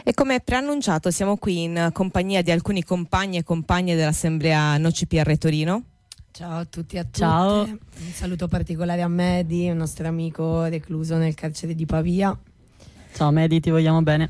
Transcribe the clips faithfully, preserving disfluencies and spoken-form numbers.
E come preannunciato siamo qui in compagnia di alcuni compagni e compagne dell'Assemblea No C P R Torino. Ciao a tutti e a tutte. Ciao. Un saluto particolare a Medi, un nostro amico recluso nel carcere di Pavia. Ciao Medi, ti vogliamo bene.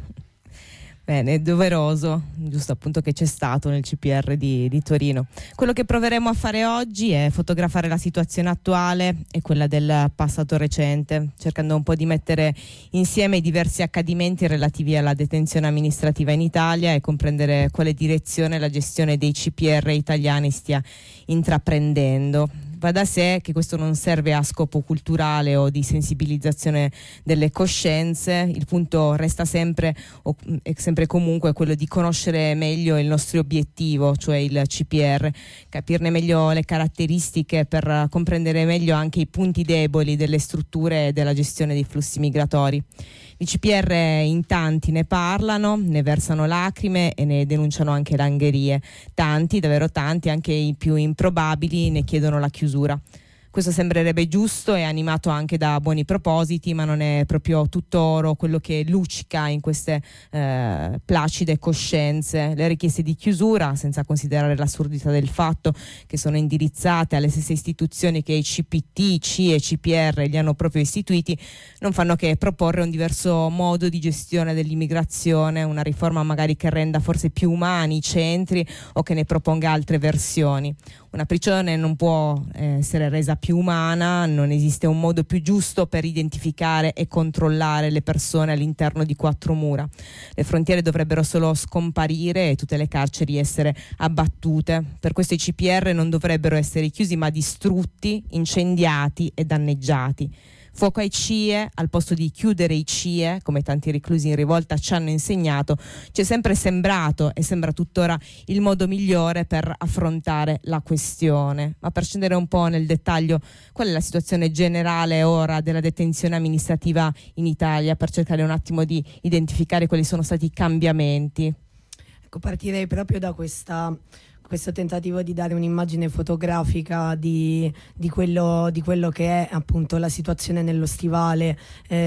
Bene, è doveroso, giusto appunto che c'è stato nel C P R di, di Torino. Quello che proveremo a fare oggi è fotografare la situazione attuale e quella del passato recente, cercando un po' di mettere insieme i diversi accadimenti relativi alla detenzione amministrativa in Italia e comprendere quale direzione la gestione dei C P R italiani stia intraprendendo. Va da sé che questo non serve a scopo culturale o di sensibilizzazione delle coscienze, il punto resta sempre e sempre comunque quello di conoscere meglio il nostro obiettivo, cioè il C P R, capirne meglio le caratteristiche per comprendere meglio anche i punti deboli delle strutture e della gestione dei flussi migratori. I C P R in tanti ne parlano, ne versano lacrime e ne denunciano anche langherie. Tanti, davvero tanti, anche i più improbabili, ne chiedono la chiusura. Questo sembrerebbe giusto e animato anche da buoni propositi, ma non è proprio tutto oro quello che luccica in queste eh, placide coscienze. Le richieste di chiusura, senza considerare l'assurdità del fatto che sono indirizzate alle stesse istituzioni che i C P T, C I E e C P R li hanno proprio istituiti, non fanno che proporre un diverso modo di gestione dell'immigrazione, una riforma magari che renda forse più umani i centri o che ne proponga altre versioni. Una prigione non può eh, essere resa più umana, non esiste un modo più giusto per identificare e controllare le persone all'interno di quattro mura. Le frontiere dovrebbero solo scomparire e tutte le carceri essere abbattute. Per questo i C P R non dovrebbero essere chiusi ma distrutti, incendiati e danneggiati. Fuoco ai C I E, al posto di chiudere i C I E, come tanti reclusi in rivolta ci hanno insegnato, ci è sempre sembrato e sembra tuttora il modo migliore per affrontare la questione. Ma per scendere un po' nel dettaglio, qual è la situazione generale ora della detenzione amministrativa in Italia, per cercare un attimo di identificare quali sono stati i cambiamenti? Ecco, partirei proprio da questa... questo tentativo di dare un'immagine fotografica di, di, quello, di quello che è appunto la situazione nello Stivale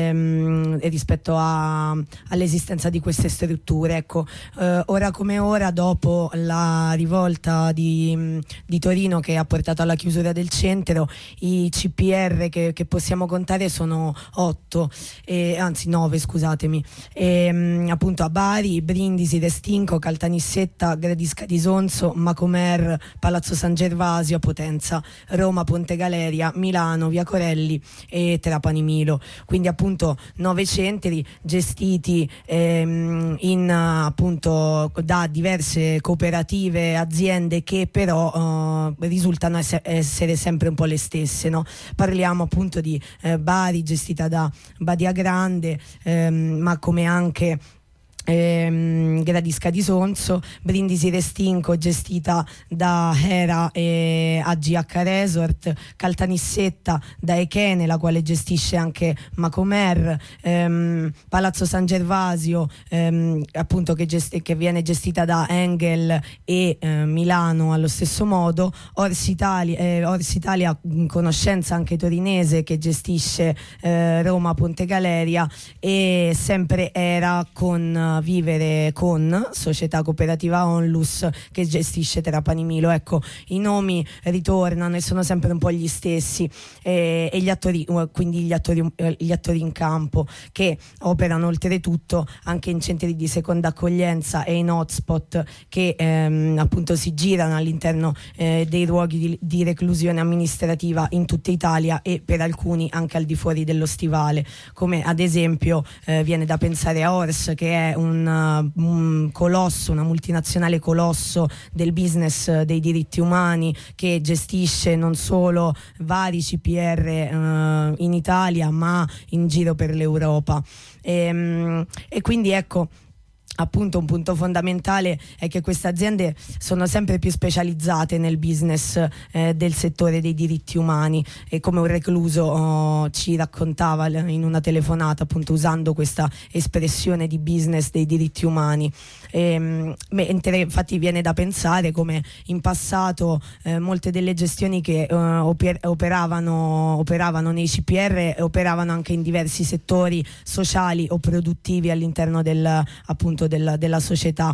ehm, e rispetto a, all'esistenza di queste strutture. Ecco, eh, ora come ora, dopo la rivolta di, di Torino che ha portato alla chiusura del centro, i C P R che, che possiamo contare sono otto, eh, anzi nove, scusatemi, e, appunto a Bari, Brindisi, Restinco, Caltanissetta, Gradisca di Sonzo, Macomer, Palazzo San Gervasio, Potenza, Roma, Ponte Galeria, Milano, Via Corelli e Trapani Milo. Quindi appunto nove centri gestiti ehm, in, appunto da diverse cooperative, aziende che però eh, risultano ess- essere sempre un po' le stesse, no? Parliamo appunto di eh, Bari, gestita da Badia Grande, ehm, ma come anche Ehm, Gradisca di Sonzo, Brindisi Restinco gestita da Hera e A G H Resort, Caltanissetta da Echene, la quale gestisce anche Macomer, ehm, Palazzo San Gervasio ehm, appunto che, gest- che viene gestita da Engel e eh, Milano allo stesso modo, Ors Italia, eh, Ors Italia in conoscenza anche torinese che gestisce eh, Roma, Ponte Galeria, e sempre Era con Vivere con società cooperativa Onlus che gestisce Trapani Milo. Ecco, i nomi ritornano e sono sempre un po' gli stessi, e, e gli attori, quindi gli attori, gli attori in campo che operano oltretutto anche in centri di seconda accoglienza e in hotspot che ehm, appunto si girano all'interno eh, dei luoghi di, di reclusione amministrativa in tutta Italia e per alcuni anche al di fuori dello Stivale, come ad esempio eh, viene da pensare a Ors, che è un Un, un colosso, una multinazionale colosso del business dei diritti umani, che gestisce non solo vari C P R eh, in Italia ma in giro per l'Europa, e, e quindi ecco, appunto un punto fondamentale è che queste aziende sono sempre più specializzate nel business eh, del settore dei diritti umani, e come un recluso oh, ci raccontava in una telefonata, appunto usando questa espressione di business dei diritti umani. E, mentre infatti viene da pensare come in passato eh, molte delle gestioni che eh, oper- operavano, operavano nei C P R operavano anche in diversi settori sociali o produttivi all'interno del, appunto del, della società,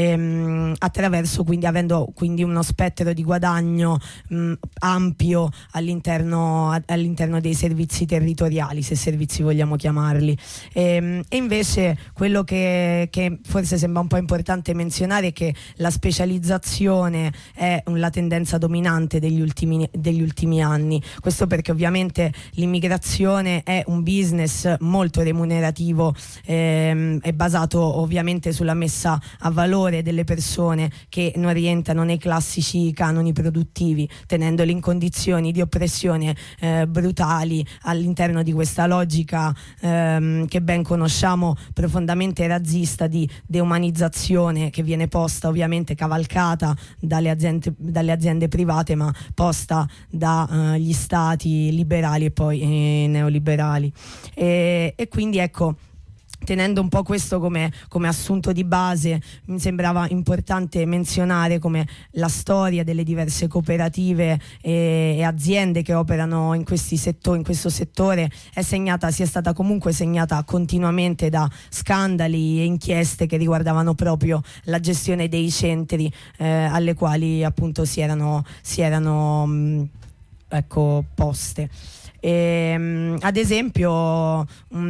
ehm, attraverso quindi avendo quindi uno spettro di guadagno mh, ampio all'interno, a, all'interno dei servizi territoriali, se servizi vogliamo chiamarli. E, e invece quello che, che forse sembra un po' importante menzionare è che la specializzazione è la tendenza dominante degli ultimi, degli ultimi anni. Questo perché ovviamente l'immigrazione è un business molto remunerativo, ehm, è basato ovviamente sulla messa a valore delle persone che non rientrano nei classici canoni produttivi, tenendoli in condizioni di oppressione eh, brutali all'interno di questa logica ehm, che ben conosciamo, profondamente razzista, di deumanizzazione, che viene posta ovviamente, cavalcata dalle aziende, dalle aziende private, ma posta dagli eh, stati liberali e poi eh, neoliberali. E, e quindi ecco, tenendo un po' questo come, come assunto di base, mi sembrava importante menzionare come la storia delle diverse cooperative e, e aziende che operano in, questi settori, in questo settore è segnata, sia stata comunque segnata continuamente da scandali e inchieste che riguardavano proprio la gestione dei centri eh, alle quali appunto si erano, si erano mh, ecco, poste. E, um, ad esempio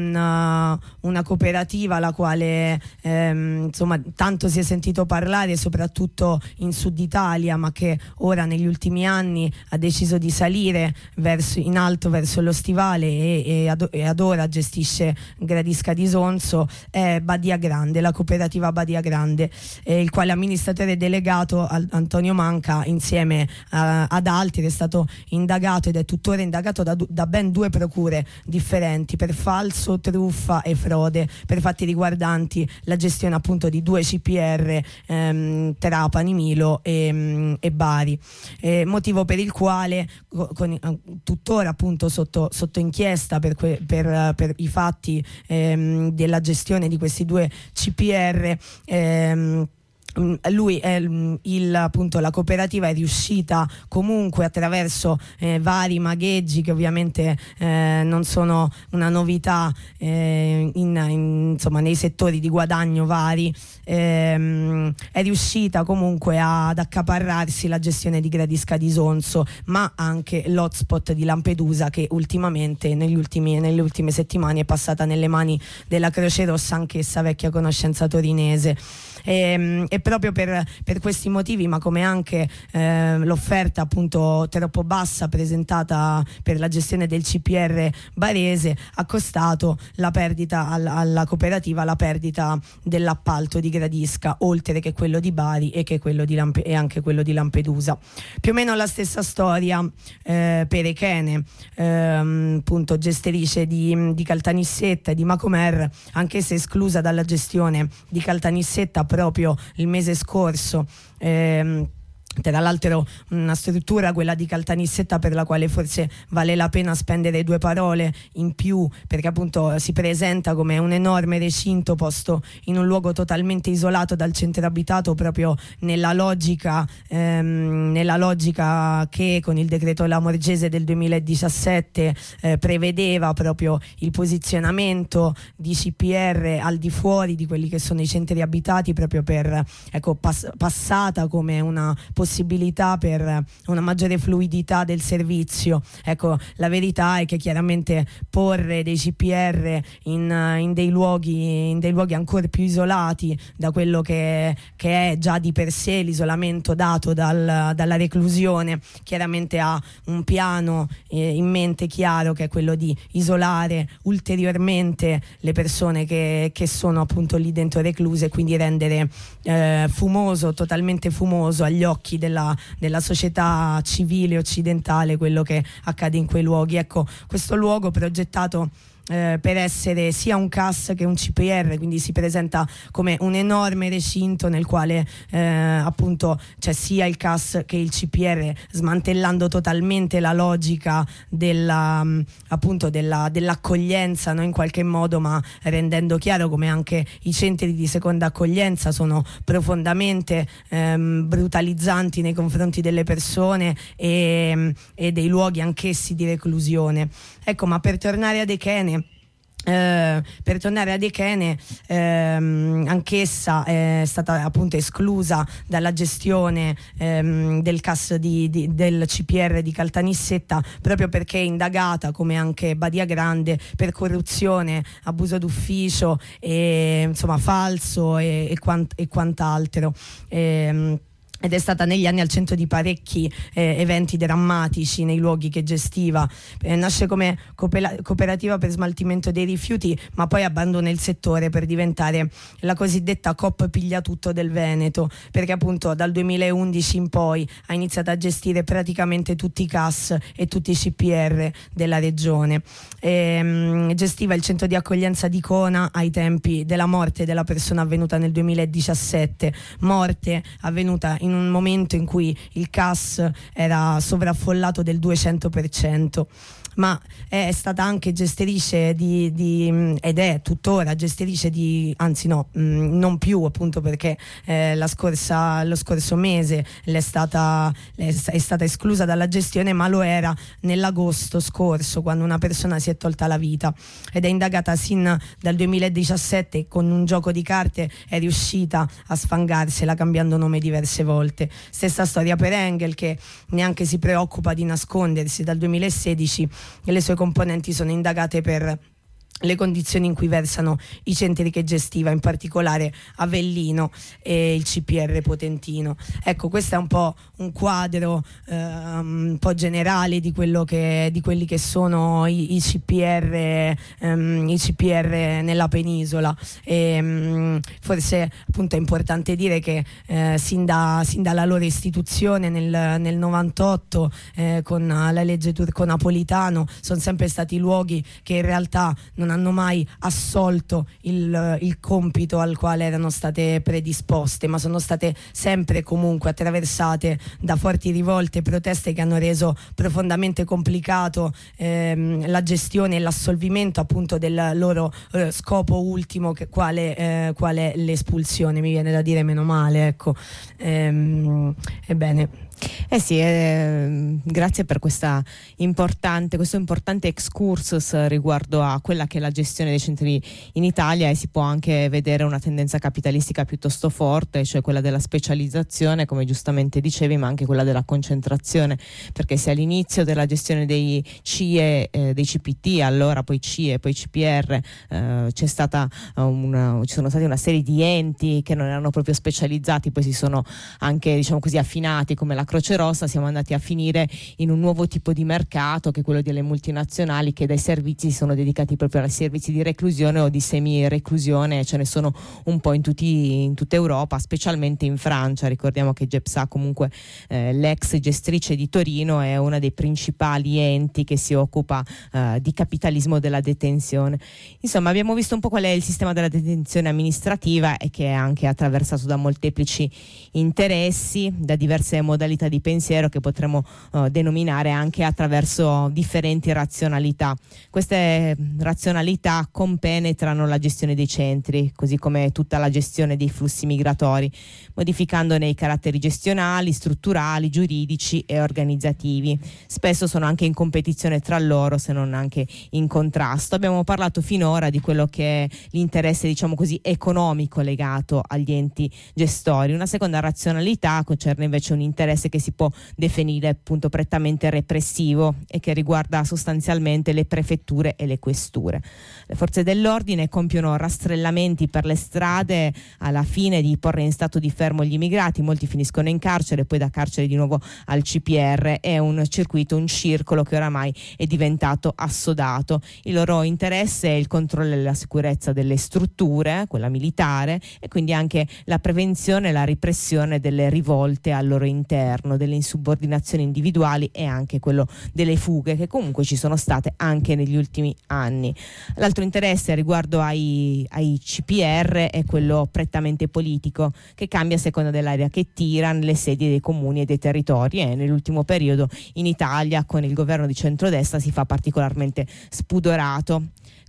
una, una cooperativa la quale ehm, insomma tanto si è sentito parlare soprattutto in Sud Italia, ma che ora negli ultimi anni ha deciso di salire verso, in alto verso lo Stivale e, e, ad, e ad ora gestisce Gradisca di Sonzo, è Badia Grande, la cooperativa Badia Grande, eh, il quale amministratore delegato Antonio Manca insieme a, ad altri è stato indagato ed è tuttora indagato da, da ben due procure differenti per falso, truffa e frode, per fatti riguardanti la gestione appunto di due C P R, ehm, Trapani, Milo e, e Bari, eh, motivo per il quale con, tuttora appunto sotto, sotto inchiesta per, que, per, per i fatti ehm, della gestione di questi due C P R, ehm, lui è il, appunto la cooperativa è riuscita comunque attraverso eh, vari magheggi che ovviamente eh, non sono una novità eh, in, in, insomma nei settori di guadagno vari, ehm, è riuscita comunque ad accaparrarsi la gestione di Gradisca di Sonzo, ma anche l'hotspot di Lampedusa, che ultimamente negli ultimi, nelle ultime settimane è passata nelle mani della Croce Rossa, anch'essa vecchia conoscenza torinese. E, e proprio per, per questi motivi, ma come anche eh, l'offerta appunto troppo bassa presentata per la gestione del C P R barese, ha costato la perdita al, alla cooperativa, la perdita dell'appalto di Gradisca, oltre che quello di Bari e, che quello di Lampe- e anche quello di Lampedusa. Più o meno la stessa storia eh, per Echene, ehm, appunto gestorice di, di Caltanissetta e di Macomer, anche se esclusa dalla gestione di Caltanissetta proprio il mese scorso. ehm, Tra l'altro una struttura, quella di Caltanissetta, per la quale forse vale la pena spendere due parole in più, perché appunto si presenta come un enorme recinto posto in un luogo totalmente isolato dal centro abitato, proprio nella logica ehm, nella logica che con il decreto Lamorgese del duemiladiciassette eh, prevedeva proprio il posizionamento di C P R al di fuori di quelli che sono i centri abitati, proprio per ecco pass- passata come una possibilità per una maggiore fluidità del servizio. Ecco, la verità è che chiaramente porre dei C P R in, in dei luoghi in dei luoghi ancora più isolati da quello che, che è già di per sé l'isolamento dato dal, dalla reclusione, chiaramente ha un piano eh, in mente chiaro, che è quello di isolare ulteriormente le persone che, che sono appunto lì dentro recluse, quindi rendere eh, fumoso, totalmente fumoso agli occhi Della, della società civile occidentale quello che accade in quei luoghi. Ecco, questo luogo progettato eh, per essere sia un C A S che un C P R, quindi si presenta come un enorme recinto nel quale eh, appunto c'è sia il C A S che il C P R, smantellando totalmente la logica della, appunto della, dell'accoglienza, no? In qualche modo, ma rendendo chiaro come anche i centri di seconda accoglienza sono profondamente ehm, brutalizzanti nei confronti delle persone e, e dei luoghi anch'essi di reclusione. Ecco, ma per tornare ad Echene, Eh, per tornare ad Echene, ehm, anch'essa è stata appunto esclusa dalla gestione ehm, del C A S di, di, del C P R di Caltanissetta, proprio perché è indagata, come anche Badia Grande, per corruzione, abuso d'ufficio e insomma falso e, e, quant, e quant'altro. Ehm, ed è stata negli anni al centro di parecchi eh, eventi drammatici nei luoghi che gestiva. Eh, nasce come coopera- cooperativa per smaltimento dei rifiuti, ma poi abbandona il settore per diventare la cosiddetta Coop Pigliatutto del Veneto, perché appunto dal duemilaundici in poi ha iniziato a gestire praticamente tutti i C A S e tutti i C P R della regione. E, mh, gestiva il centro di accoglienza di Cona ai tempi della morte della persona avvenuta nel duemiladiciassette, morte avvenuta in in un momento in cui il C A S era sovraffollato del duecento per cento. Ma è stata anche gestorice di, di ed è tuttora gestorice di, anzi no, mh, non più, appunto perché eh, la scorsa, lo scorso mese è stata, è stata esclusa dalla gestione, ma lo era nell'agosto scorso, quando una persona si è tolta la vita, ed è indagata sin dal duemiladiciassette. Con un gioco di carte è riuscita a sfangarsela cambiando nome diverse volte. Stessa storia per Engel, che neanche si preoccupa di nascondersi. Dal duemilasedici e le sue componenti sono indagate per le condizioni in cui versano i centri che gestiva, in particolare Avellino e il C P R Potentino. Ecco, questo è un po' un quadro eh, un po' generale di quello che di quelli che sono i, i C P R ehm, i C P R nella penisola. E, mh, forse appunto è importante dire che eh, sin, da, sin dalla loro istituzione nel, nel novantotto eh, con la legge Turco-Napolitano sono sempre stati luoghi che in realtà non hanno mai assolto il, il compito al quale erano state predisposte, ma sono state sempre comunque attraversate da forti rivolte e proteste che hanno reso profondamente complicato ehm, la gestione e l'assolvimento appunto del loro eh, scopo ultimo, che, quale, eh, quale l'espulsione. Mi viene da dire meno male, ecco. Ehm, ebbene Eh sì, eh, grazie per questa importante, questo importante excursus riguardo a quella che è la gestione dei centri in Italia, e si può anche vedere una tendenza capitalistica piuttosto forte, cioè quella della specializzazione, come giustamente dicevi, ma anche quella della concentrazione, perché se all'inizio della gestione dei C I E, eh, dei C P T, allora poi C I E, poi C P R, eh, c'è stata una, ci sono stati una serie di enti che non erano proprio specializzati, poi si sono anche, diciamo così, affinati, come la Croce Rossa. Siamo andati a finire in un nuovo tipo di mercato, che è quello delle multinazionali, che dai servizi sono dedicati proprio ai servizi di reclusione o di semi-reclusione. Ce ne sono un po' in, tutti, in tutta Europa, specialmente in Francia. Ricordiamo che GEPSA, comunque eh, l'ex gestrice di Torino, è una dei principali enti che si occupa eh, di capitalismo della detenzione. Insomma, abbiamo visto un po' qual è il sistema della detenzione amministrativa, e che è anche attraversato da molteplici interessi, da diverse modalità di pensiero che potremmo uh, denominare anche attraverso differenti razionalità. Queste razionalità compenetrano la gestione dei centri, così come tutta la gestione dei flussi migratori, modificandone i caratteri gestionali, strutturali, giuridici e organizzativi. Spesso sono anche in competizione tra loro, se non anche in contrasto. Abbiamo parlato finora di quello che è l'interesse, diciamo così, economico legato agli enti gestori. Una seconda razionalità concerne invece un interesse che si può definire appunto prettamente repressivo, e che riguarda sostanzialmente le prefetture e le questure. Le forze dell'ordine compiono rastrellamenti per le strade alla fine di porre in stato di fermo gli immigrati. Molti finiscono in carcere, poi da carcere di nuovo al C P R. È un circuito, un circolo che oramai è diventato assodato. Il loro interesse è il controllo e la sicurezza delle strutture, quella militare, e quindi anche la prevenzione e la repressione delle rivolte al loro interno, delle insubordinazioni individuali, e anche quello delle fughe, che comunque ci sono state anche negli ultimi anni. L'altro interesse riguardo ai, ai C P R è quello prettamente politico, che cambia a seconda dell'area che tira nelle sedi dei comuni e dei territori, e nell'ultimo periodo in Italia con il governo di centrodestra si fa particolarmente spudorato.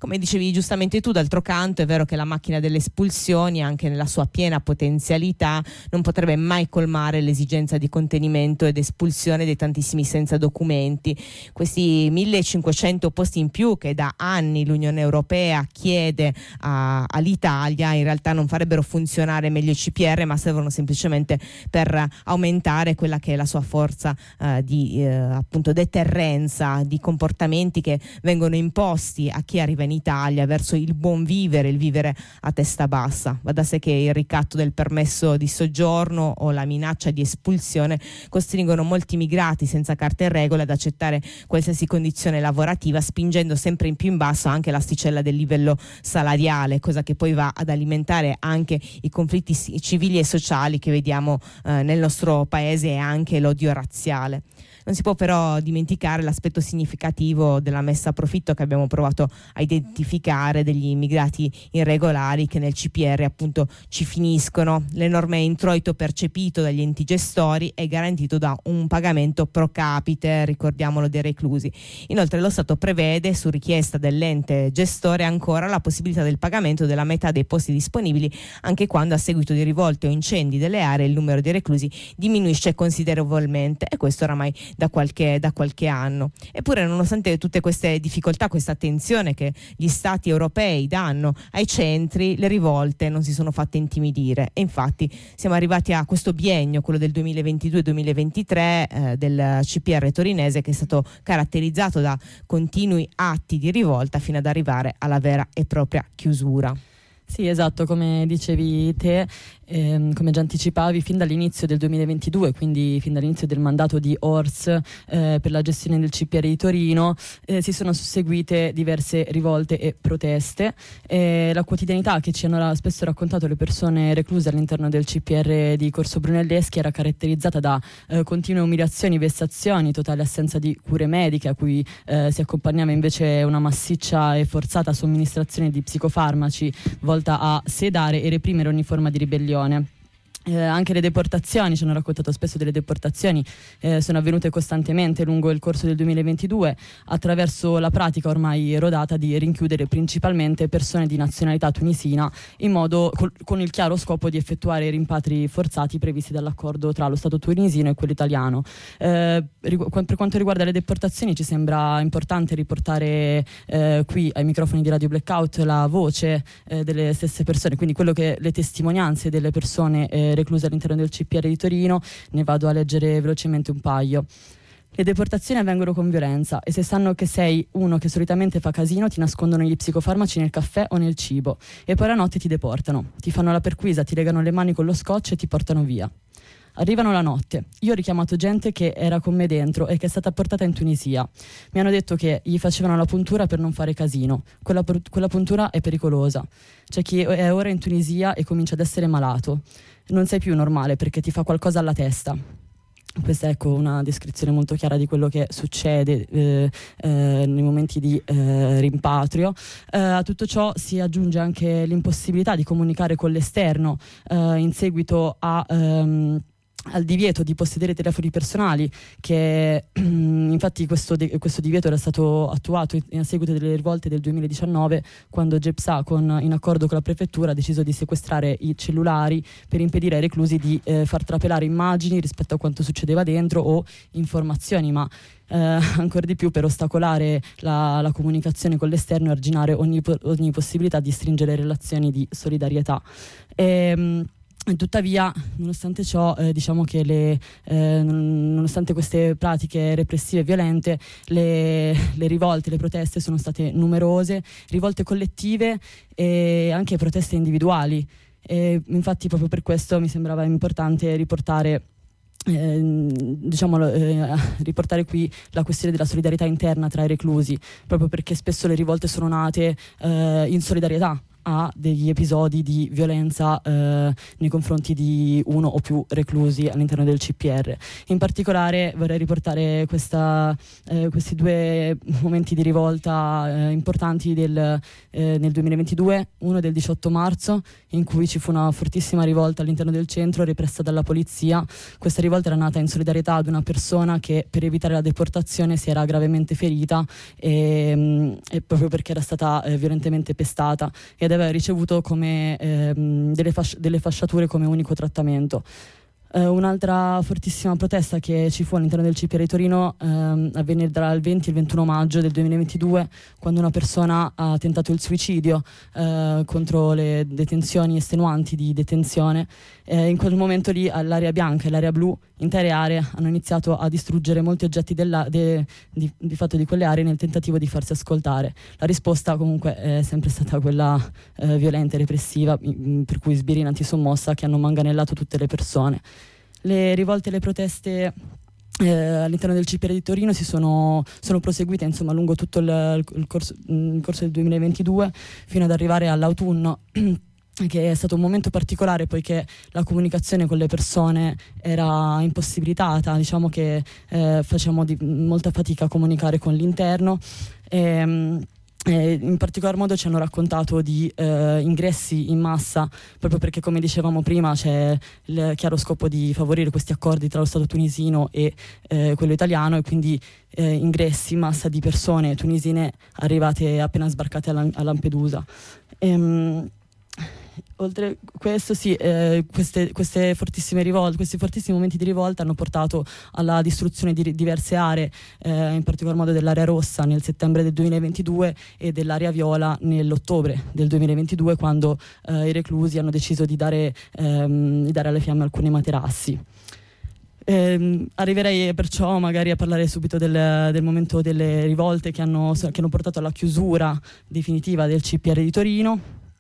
Come dicevi giustamente tu, d'altro canto è vero che la macchina delle espulsioni, anche nella sua piena potenzialità, non potrebbe mai colmare l'esigenza di contenimento ed espulsione dei tantissimi senza documenti. Questi millecinquecento posti in più che da anni l'Unione Europea chiede a, all'Italia in realtà non farebbero funzionare meglio i C P R, ma servono semplicemente per aumentare quella che è la sua forza eh, di eh, appunto deterrenza, di comportamenti che vengono imposti a chi arriva in Italia verso il buon vivere, il vivere a testa bassa. Va da sé che il ricatto del permesso di soggiorno o la minaccia di espulsione costringono molti immigrati senza carte in regola ad accettare qualsiasi condizione lavorativa, spingendo sempre in più in basso anche l'asticella del livello salariale, cosa che poi va ad alimentare anche i conflitti civili e sociali che vediamo eh, nel nostro paese e anche l'odio razziale. Non si può però dimenticare l'aspetto significativo della messa a profitto che abbiamo provato a identificare degli immigrati irregolari che nel C P R appunto ci finiscono. L'enorme introito percepito dagli enti gestori è garantito da un pagamento pro capite, ricordiamolo, dei reclusi. Inoltre lo Stato prevede, su richiesta dell'ente gestore, ancora la possibilità del pagamento della metà dei posti disponibili anche quando a seguito di rivolte o incendi delle aree il numero dei reclusi diminuisce considerevolmente, e questo oramai da qualche, da qualche anno. Eppure, nonostante tutte queste difficoltà, questa attenzione che gli stati europei danno ai centri, le rivolte non si sono fatte intimidire, e infatti siamo arrivati a questo biennio, quello del duemilaventidue duemilaventitré, eh, del C P R torinese, che è stato caratterizzato da continui atti di rivolta fino ad arrivare alla vera e propria chiusura. Sì, esatto, come dicevi te, ehm, come già anticipavi, fin dall'inizio del duemilaventidue, quindi fin dall'inizio del mandato di Orts eh, per la gestione del C P R di Torino, eh, si sono susseguite diverse rivolte e proteste. Eh, la quotidianità che ci hanno spesso raccontato le persone recluse all'interno del C P R di Corso Brunelleschi era caratterizzata da eh, continue umiliazioni, vessazioni, totale assenza di cure mediche, a cui eh, si accompagnava invece una massiccia e forzata somministrazione di psicofarmaci volta a sedare e reprimere ogni forma di ribellione. Eh, anche le deportazioni, ci hanno raccontato spesso delle deportazioni, eh, sono avvenute costantemente lungo il corso del duemilaventidue attraverso la pratica ormai rodata di rinchiudere principalmente persone di nazionalità tunisina in modo col, con il chiaro scopo di effettuare i rimpatri forzati previsti dall'accordo tra lo Stato tunisino e quello italiano. Eh, rigu- per quanto riguarda le deportazioni, ci sembra importante riportare eh, qui ai microfoni di Radio Blackout la voce eh, delle stesse persone, quindi quello che le testimonianze delle persone eh, recluse all'interno del C P R di Torino. Ne vado a leggere velocemente un paio. Le deportazioni avvengono con violenza e se sanno che sei uno che solitamente fa casino ti nascondono gli psicofarmaci nel caffè o nel cibo e poi la notte ti deportano, ti fanno la perquisa, ti legano le mani con lo scotch e ti portano via. Arrivano la notte, io ho richiamato gente che era con me dentro e che è stata portata in Tunisia. Mi hanno detto che gli facevano la puntura per non fare casino, quella, quella puntura è pericolosa. C'è chi è ora in Tunisia e comincia ad essere malato. Non sei più normale perché ti fa qualcosa alla testa. Questa è ecco una descrizione molto chiara di quello che succede eh, eh, nei momenti di eh, rimpatrio. Eh, a tutto ciò si aggiunge anche l'impossibilità di comunicare con l'esterno eh, in seguito a... Ehm, al divieto di possedere telefoni personali, che infatti questo, de- questo divieto era stato attuato in- a seguito delle rivolte del duemiladiciannove, quando GEPSA, con, in accordo con la prefettura, ha deciso di sequestrare i cellulari per impedire ai reclusi di eh, far trapelare immagini rispetto a quanto succedeva dentro o informazioni, ma eh, ancora di più per ostacolare la, la comunicazione con l'esterno e arginare ogni, ogni possibilità di stringere relazioni di solidarietà. E, tuttavia, nonostante ciò, eh, diciamo che le, eh, nonostante queste pratiche repressive e violente, le, le rivolte, le proteste sono state numerose, rivolte collettive e anche proteste individuali. E infatti proprio per questo mi sembrava importante riportare Eh, diciamo eh, riportare qui la questione della solidarietà interna tra i reclusi, proprio perché spesso le rivolte sono nate eh, in solidarietà a degli episodi di violenza eh, nei confronti di uno o più reclusi all'interno del C P R. In particolare vorrei riportare questa, eh, questi due momenti di rivolta eh, importanti del, eh, nel duemilaventidue, uno del diciotto marzo, in cui ci fu una fortissima rivolta all'interno del centro repressa dalla polizia. Questa rivolta era nata in solidarietà ad una persona che per evitare la deportazione si era gravemente ferita e, e proprio perché era stata eh, violentemente pestata ed aveva ricevuto come, ehm, delle, fasci- delle fasciature come unico trattamento. Uh, un'altra fortissima protesta che ci fu all'interno del C P R di Torino ehm, avvenne tra il venti e il ventuno maggio del duemilaventidue, quando una persona ha tentato il suicidio eh, contro le detenzioni estenuanti di detenzione. Eh, in quel momento lì l'area bianca e l'area blu, intere aree, hanno iniziato a distruggere molti oggetti della, de, di, di fatto di quelle aree nel tentativo di farsi ascoltare. La risposta comunque è sempre stata quella eh, violenta e repressiva, mh, per cui sbirri in antisommossa che hanno manganellato tutte le persone. Le rivolte e le proteste eh, all'interno del C P R di Torino si sono, sono proseguite insomma lungo tutto il, il, corso, il corso del duemilaventidue fino ad arrivare all'autunno, che è stato un momento particolare poiché la comunicazione con le persone era impossibilitata. Diciamo che eh, facciamo di, molta fatica a comunicare con l'interno. E, Eh, in particolar modo ci hanno raccontato di eh, ingressi in massa, proprio perché, come dicevamo prima, c'è il chiaro scopo di favorire questi accordi tra lo Stato tunisino e eh, quello italiano, e quindi eh, ingressi in massa di persone tunisine arrivate appena sbarcate a, Lam- a Lampedusa. Ehm, Oltre questo, sì, eh, queste, queste fortissime rivolte, questi fortissimi momenti di rivolta hanno portato alla distruzione di diverse aree, eh, in particolar modo dell'area rossa nel settembre del duemilaventidue e dell'area viola nell'ottobre del duemilaventidue, quando eh, i reclusi hanno deciso di dare, ehm, di dare alle fiamme alcuni materassi. Eh, arriverei perciò magari a parlare subito del, del momento delle rivolte che hanno, che hanno portato alla chiusura definitiva del C P R di Torino.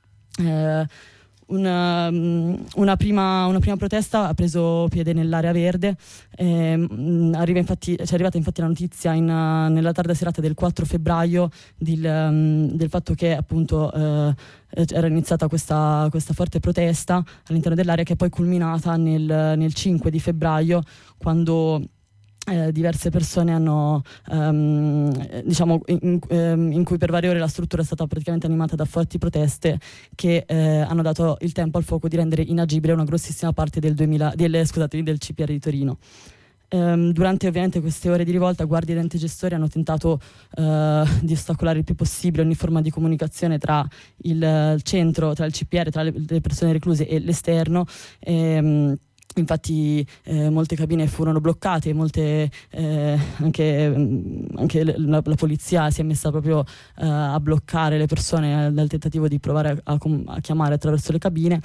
Eh, una, una, prima, una prima protesta ha preso piede nell'area verde. Eh, arriva infatti, ci è arrivata infatti la notizia in, nella tarda serata del quattro febbraio del, del fatto che appunto eh, era iniziata questa, questa forte protesta all'interno dell'area, che è poi culminata nel, nel cinque di febbraio, quando Eh, diverse persone hanno um, diciamo in, in, in cui per varie ore la struttura è stata praticamente animata da forti proteste che eh, hanno dato il tempo al fuoco di rendere inagibile una grossissima parte del, duemila, del, scusate, del C P R di Torino. Um, durante ovviamente queste ore di rivolta, guardie ed enti gestori hanno tentato uh, di ostacolare il più possibile ogni forma di comunicazione tra il, il centro, tra il C P R, tra le, le persone recluse e l'esterno. E, um, Infatti eh, molte cabine furono bloccate, molte, eh, anche, anche la, la polizia si è messa proprio eh, a bloccare le persone eh, dal tentativo di provare a, a, a chiamare attraverso le cabine.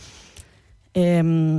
E, mh,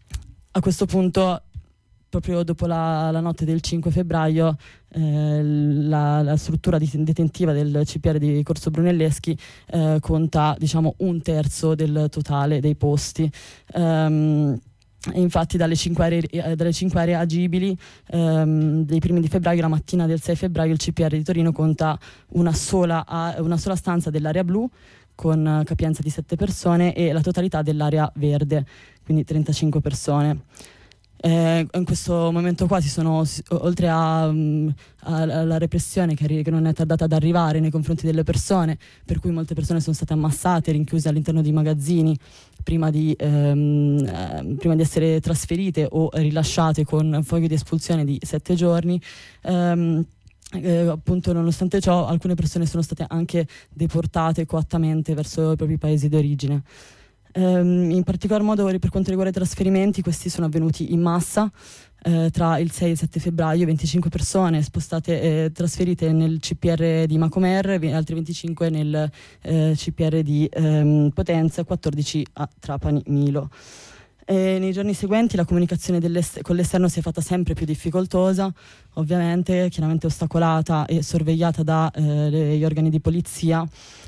a questo punto, proprio dopo la, la notte del cinque febbraio, eh, la, la struttura di, detentiva del C P R di Corso Brunelleschi eh, conta, diciamo, un terzo del totale dei posti. Um, Infatti dalle cinque aree, dalle cinque aree agibili ehm, dei primi di febbraio, la mattina del sei febbraio il C P R di Torino conta una sola, una sola stanza dell'area blu con capienza di sette persone e la totalità dell'area verde, quindi trentacinque persone. Eh, in questo momento qua si sono, oltre a, um, alla repressione che, che non è tardata ad arrivare nei confronti delle persone, per cui molte persone sono state ammassate, rinchiuse all'interno di magazzini prima di, ehm, eh, prima di essere trasferite o rilasciate con fogli di espulsione di sette giorni. ehm, Eh, appunto, nonostante ciò, alcune persone sono state anche deportate coattamente verso i propri paesi d'origine. Um, in particolar modo per quanto riguarda i trasferimenti, questi sono avvenuti in massa eh, tra il sei e il sette febbraio, venticinque persone spostate, eh, trasferite nel C P R di Macomer, altre venticinque nel eh, C P R di ehm, Potenza, quattordici a Trapani Milo. E nei giorni seguenti la comunicazione con l'esterno si è fatta sempre più difficoltosa, ovviamente, chiaramente ostacolata e sorvegliata dagli organi di polizia.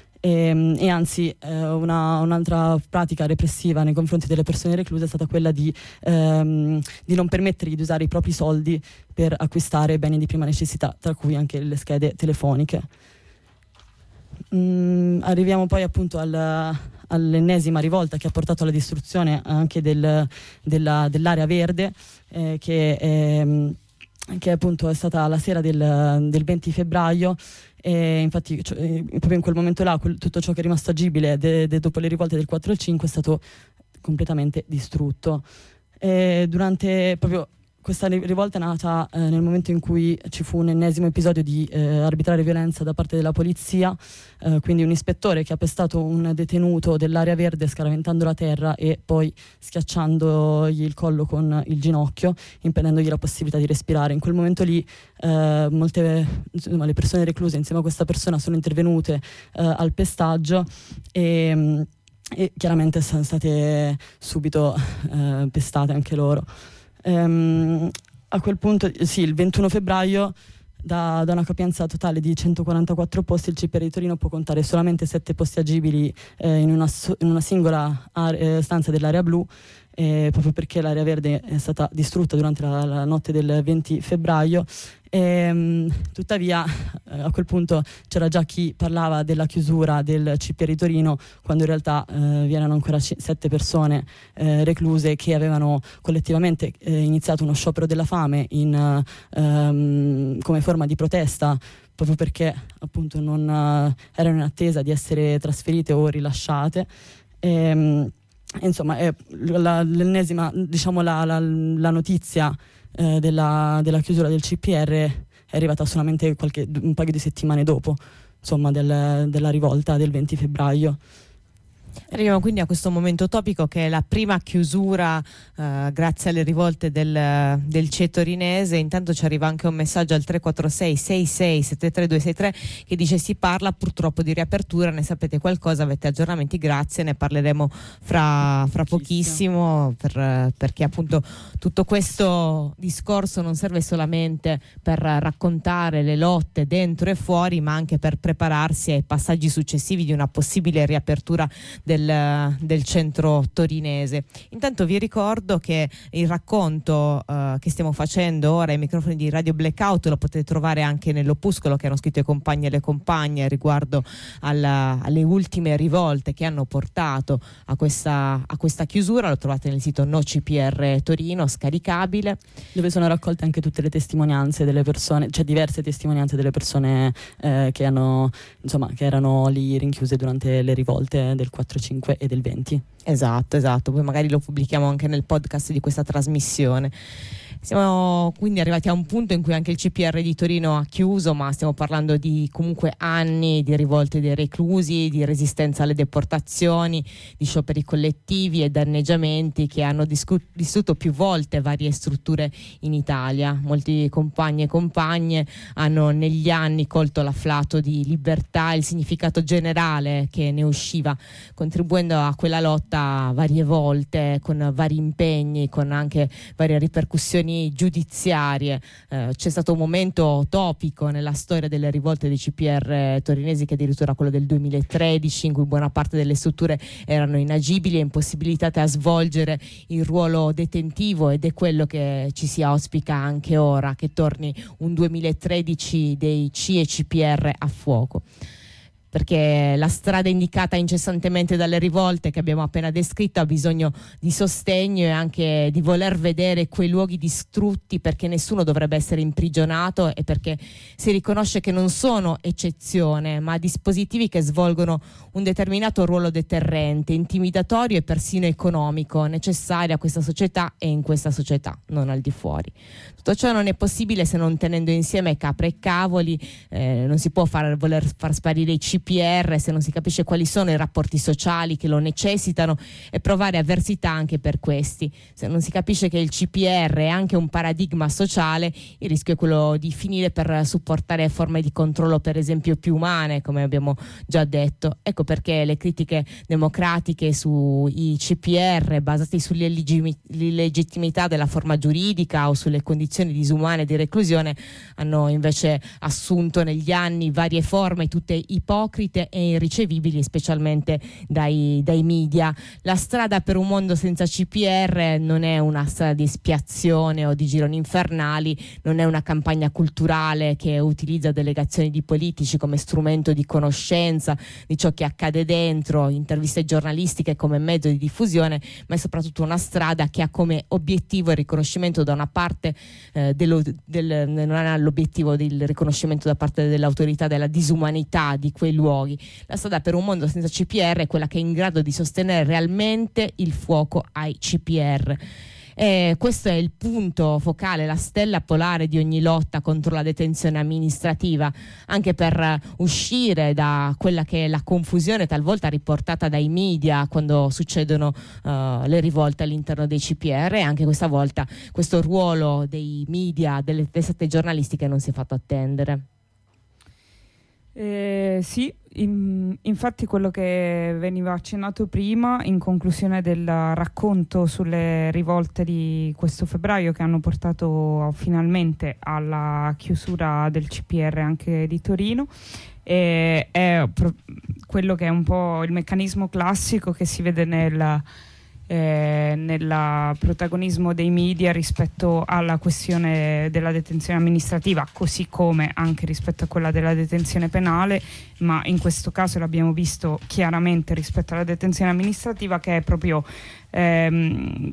E, e anzi eh, una, un'altra pratica repressiva nei confronti delle persone recluse è stata quella di, ehm, di non permettergli di usare i propri soldi per acquistare beni di prima necessità, tra cui anche le schede telefoniche. mh, arriviamo poi appunto al, all'ennesima rivolta che ha portato alla distruzione anche del, della, dell'area verde, eh, che, è, che appunto è stata la sera del, del venti febbraio. E infatti cioè, proprio in quel momento là quel, tutto ciò che è rimasto agibile de, de, dopo le rivolte del quattro e il cinque è stato completamente distrutto. E durante proprio questa rivolta è nata eh, nel momento in cui ci fu un ennesimo episodio di eh, arbitraria violenza da parte della polizia, eh, quindi un ispettore che ha pestato un detenuto dell'area verde scaraventando la terra e poi schiacciandogli il collo con il ginocchio, impedendogli la possibilità di respirare. In quel momento lì eh, molte insomma, le persone recluse insieme a questa persona sono intervenute eh, al pestaggio e, e chiaramente sono state subito eh, pestate anche loro. Um, a quel punto, sì, il ventuno febbraio, da, da una capienza totale di centoquarantaquattro posti, il C P R di Torino può contare solamente sette posti agibili eh, in, una, in una singola are, stanza dell'area blu, eh, proprio perché l'area verde è stata distrutta durante la, la notte del venti febbraio. E, um, tuttavia eh, a quel punto c'era già chi parlava della chiusura del C P R di Torino, quando in realtà eh, vi erano ancora c- sette persone eh, recluse che avevano collettivamente eh, iniziato uno sciopero della fame in, uh, um, come forma di protesta, proprio perché appunto non uh, erano in attesa di essere trasferite o rilasciate. E, um, insomma è la, l'ennesima, diciamo la, la, la notizia Eh, della, della chiusura del C P R è arrivata solamente qualche, un paio di settimane dopo, insomma, del, della rivolta del venti febbraio. Arriviamo quindi a questo momento topico che è la prima chiusura eh, grazie alle rivolte del, del C E torinese. Intanto ci arriva anche un messaggio al tre quattro sei sei sei sette tre due sei tre che dice: si parla purtroppo di riapertura, ne sapete qualcosa, avete aggiornamenti? Grazie, ne parleremo fra, fra pochissimo, per, perché appunto tutto questo discorso non serve solamente per raccontare le lotte dentro e fuori, ma anche per prepararsi ai passaggi successivi di una possibile riapertura Del, del centro torinese. Intanto vi ricordo che il racconto uh, che stiamo facendo ora ai microfoni di Radio Blackout lo potete trovare anche nell'opuscolo che hanno scritto i compagni e le compagne riguardo alla, alle ultime rivolte che hanno portato a questa, a questa chiusura. Lo trovate nel sito No C P R Torino, scaricabile, dove sono raccolte anche tutte le testimonianze delle persone, cioè diverse testimonianze delle persone eh, che hanno insomma che erano lì rinchiuse durante le rivolte del quattro cinque e del venti. Esatto, esatto, poi magari lo pubblichiamo anche nel podcast di questa trasmissione. Siamo quindi arrivati a un punto in cui anche il C P R di Torino ha chiuso, ma stiamo parlando di comunque anni di rivolte dei reclusi, di resistenza alle deportazioni, di scioperi collettivi e danneggiamenti che hanno discu- distrutto più volte varie strutture in Italia. Molti compagni e compagne hanno negli anni colto l'afflato di libertà e il significato generale che ne usciva, contribuendo a quella lotta varie volte, con vari impegni, con anche varie ripercussioni giudiziarie. Eh, c'è stato un momento topico nella storia delle rivolte dei C P R torinesi, che addirittura quello del duemilatredici, in cui buona parte delle strutture erano inagibili e impossibilitate a svolgere il ruolo detentivo, ed è quello che ci si auspica anche ora, che torni un duemilatredici dei C e C P R a fuoco, perché la strada indicata incessantemente dalle rivolte che abbiamo appena descritto ha bisogno di sostegno e anche di voler vedere quei luoghi distrutti, perché nessuno dovrebbe essere imprigionato e perché si riconosce che non sono eccezione, ma dispositivi che svolgono un determinato ruolo deterrente, intimidatorio e persino economico, necessario a questa società e in questa società, non al di fuori. Tutto ciò non è possibile se non tenendo insieme capre e cavoli. Eh, non si può far, voler far sparire i C P R se non si capisce quali sono i rapporti sociali che lo necessitano e provare avversità anche per questi. Se non si capisce che il C P R è anche un paradigma sociale, il rischio è quello di finire per supportare forme di controllo, per esempio più umane, come abbiamo già detto. Ecco perché le critiche democratiche sui C P R basate sull'illegittimità della forma giuridica o sulle condizioni disumane di reclusione hanno invece assunto negli anni varie forme, tutte ipocrite ipocrite e irricevibili, specialmente dai, dai media. La strada per un mondo senza C P R non è una strada di espiazione o di gironi infernali, non è una campagna culturale che utilizza delegazioni di politici come strumento di conoscenza di ciò che accade dentro, interviste giornalistiche come mezzo di diffusione, ma è soprattutto una strada che ha come obiettivo il riconoscimento da una parte eh, dello, del, non ha l'obiettivo del riconoscimento da parte dell'autorità della disumanità di quei luoghi. La strada per un mondo senza C P R è quella che è in grado di sostenere realmente il fuoco ai C P R. Eh, questo è il punto focale, la stella polare di ogni lotta contro la detenzione amministrativa, anche per uh, uscire da quella che è la confusione talvolta riportata dai media quando succedono uh, le rivolte all'interno dei C P R, e anche questa volta questo ruolo dei media, delle testate giornalistiche non si è fatto attendere. Eh, sì, in, infatti quello che veniva accennato prima in conclusione del racconto sulle rivolte di questo febbraio, che hanno portato finalmente alla chiusura del C P R anche di Torino, eh, è pro- quello che è un po' il meccanismo classico che si vede nel Eh, nel protagonismo dei media rispetto alla questione della detenzione amministrativa, così come anche rispetto a quella della detenzione penale, ma in questo caso l'abbiamo visto chiaramente rispetto alla detenzione amministrativa, che è proprio ehm,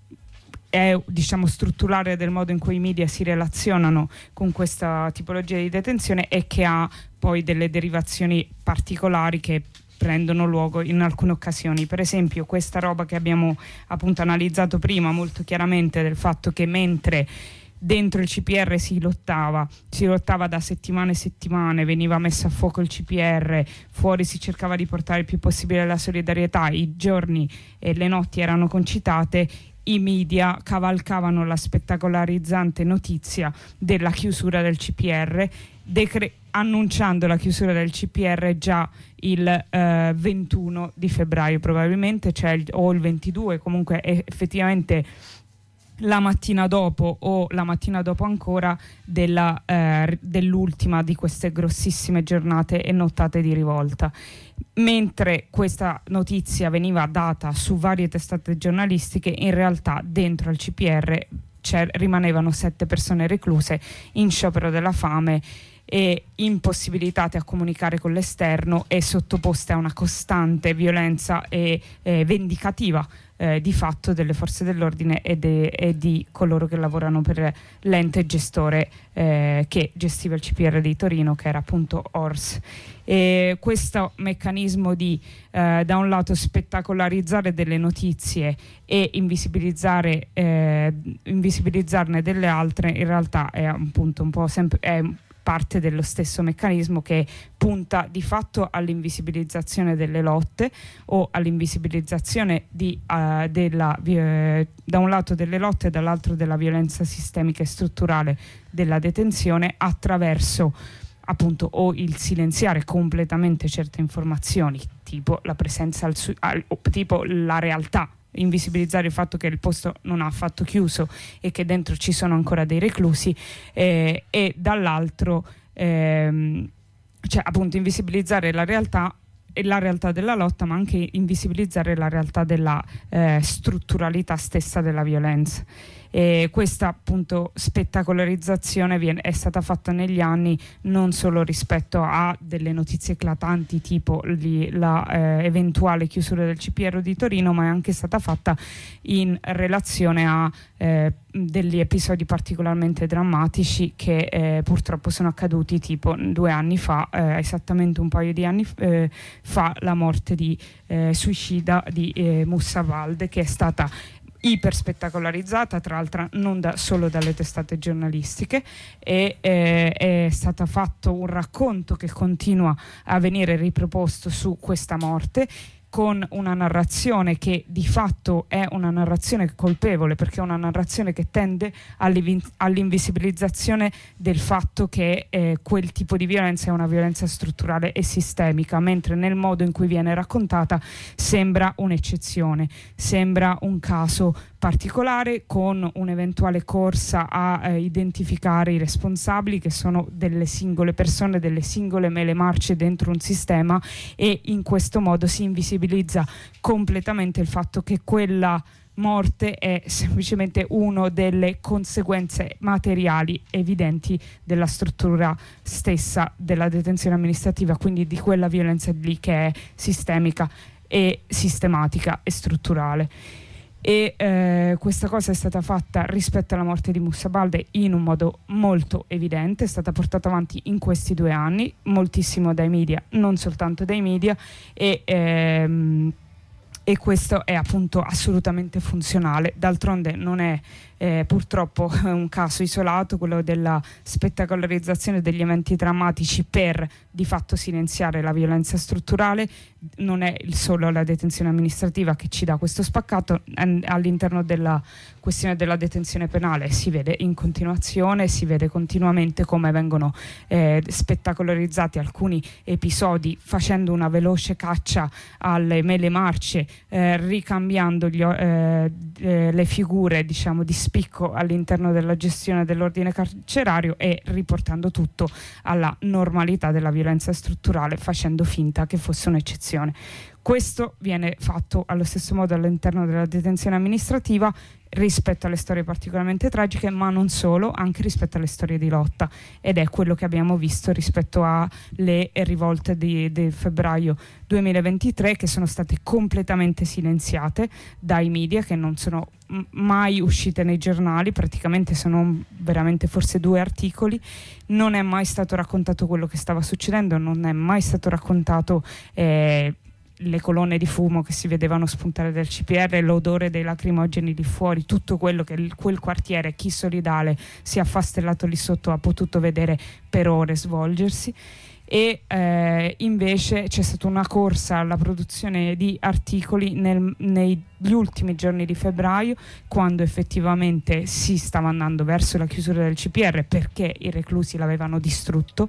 è diciamo strutturale del modo in cui i media si relazionano con questa tipologia di detenzione, e che ha poi delle derivazioni particolari che prendono luogo in alcune occasioni. Per esempio questa roba che abbiamo appunto analizzato prima molto chiaramente, del fatto che mentre dentro il C P R si lottava, si lottava da settimane e settimane, veniva messo a fuoco il C P R, fuori si cercava di portare il più possibile la solidarietà, i giorni e le notti erano concitate, i media cavalcavano la spettacolarizzante notizia della chiusura del C P R, decre- annunciando la chiusura del C P R già il eh, ventuno di febbraio probabilmente, cioè il, o il ventidue, comunque effettivamente la mattina dopo o la mattina dopo ancora della, eh, dell'ultima di queste grossissime giornate e nottate di rivolta. Mentre questa notizia veniva data su varie testate giornalistiche, in realtà dentro al C P R rimanevano sette persone recluse in sciopero della fame e impossibilitate a comunicare con l'esterno e sottoposte a una costante violenza e eh, vendicativa eh, di fatto delle forze dell'ordine e, de- e di coloro che lavorano per l'ente gestore eh, che gestiva il C P R di Torino, che era appunto O R S. E questo meccanismo di eh, da un lato spettacolarizzare delle notizie e invisibilizzare eh, invisibilizzarne delle altre, in realtà è appunto un po' sempre è parte dello stesso meccanismo che punta di fatto all'invisibilizzazione delle lotte o all'invisibilizzazione di, uh, della, uh, da un lato delle lotte e dall'altro della violenza sistemica e strutturale della detenzione, attraverso appunto o il silenziare completamente certe informazioni, tipo la presenza al su- al, tipo la realtà, invisibilizzare il fatto che il posto non ha affatto chiuso e che dentro ci sono ancora dei reclusi, eh, e dall'altro ehm, cioè appunto invisibilizzare la realtà e la realtà della lotta, ma anche invisibilizzare la realtà della eh, strutturalità stessa della violenza. E questa appunto spettacolarizzazione viene, è stata fatta negli anni non solo rispetto a delle notizie eclatanti tipo li, la eh, eventuale chiusura del C P R di Torino, ma è anche stata fatta in relazione a eh, degli episodi particolarmente drammatici che eh, purtroppo sono accaduti, tipo due anni fa, eh, esattamente un paio di anni eh, fa, la morte di eh, suicida di eh, Moussa Valde, che è stata iperspettacolarizzata, tra l'altro non da, solo dalle testate giornalistiche, e eh, è stato fatto un racconto che continua a venire riproposto su questa morte, con una narrazione che di fatto è una narrazione colpevole, perché è una narrazione che tende all'invisibilizzazione del fatto che eh, quel tipo di violenza è una violenza strutturale e sistemica, mentre nel modo in cui viene raccontata sembra un'eccezione, sembra un caso particolare con un'eventuale corsa a eh, identificare i responsabili, che sono delle singole persone, delle singole mele marce dentro un sistema, e in questo modo si invisibilizza completamente il fatto che quella morte è semplicemente una delle conseguenze materiali evidenti della struttura stessa della detenzione amministrativa, quindi di quella violenza lì che è sistemica e sistematica e strutturale. E eh, questa cosa è stata fatta rispetto alla morte di Moussa Balde in un modo molto evidente, è stata portata avanti in questi due anni, moltissimo dai media, non soltanto dai media, e ehm, e questo è appunto assolutamente funzionale. D'altronde non è eh, purtroppo un caso isolato quello della spettacolarizzazione degli eventi drammatici per di fatto silenziare la violenza strutturale. Non è il solo la detenzione amministrativa che ci dà questo spaccato. All'interno della questione della detenzione penale si vede in continuazione, si vede continuamente come vengono eh, spettacolarizzati alcuni episodi, facendo una veloce caccia alle mele marce, eh, ricambiando gli, eh, eh, le figure, diciamo, di spicco all'interno della gestione dell'ordine carcerario e riportando tutto alla normalità della violenza strutturale, facendo finta che fosse un'eccezione. Questo viene fatto allo stesso modo all'interno della detenzione amministrativa rispetto alle storie particolarmente tragiche, ma non solo, anche rispetto alle storie di lotta, ed è quello che abbiamo visto rispetto alle rivolte di, di febbraio duemilaventitré, che sono state completamente silenziate dai media, che non sono mai uscite nei giornali, praticamente sono veramente forse due articoli. Non è mai stato raccontato quello che stava succedendo, non è mai stato raccontato eh, le colonne di fumo che si vedevano spuntare dal C P R, l'odore dei lacrimogeni lì fuori, tutto quello che il, quel quartiere, chi solidale si è affastellato lì sotto ha potuto vedere per ore svolgersi. E eh, invece c'è stata una corsa alla produzione di articoli nel, negli ultimi giorni di febbraio, quando effettivamente si stava andando verso la chiusura del C P R perché i reclusi l'avevano distrutto,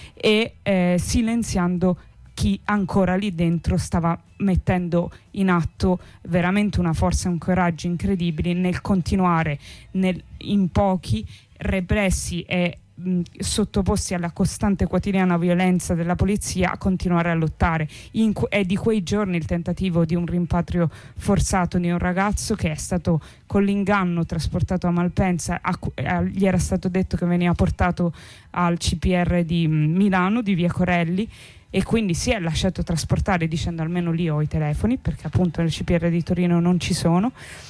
e eh, silenziando chi ancora lì dentro stava mettendo in atto veramente una forza e un coraggio incredibili nel continuare nel, in pochi, repressi e mh, sottoposti alla costante quotidiana violenza della polizia, a continuare a lottare. In, è di quei giorni il tentativo di un rimpatrio forzato di un ragazzo che è stato con l'inganno trasportato a Malpensa, a, a, gli era stato detto che veniva portato al C P R di Milano, di via Corelli, e quindi si è lasciato trasportare dicendo almeno lì ho i telefoni, perché appunto nel C P R di Torino non ci sono,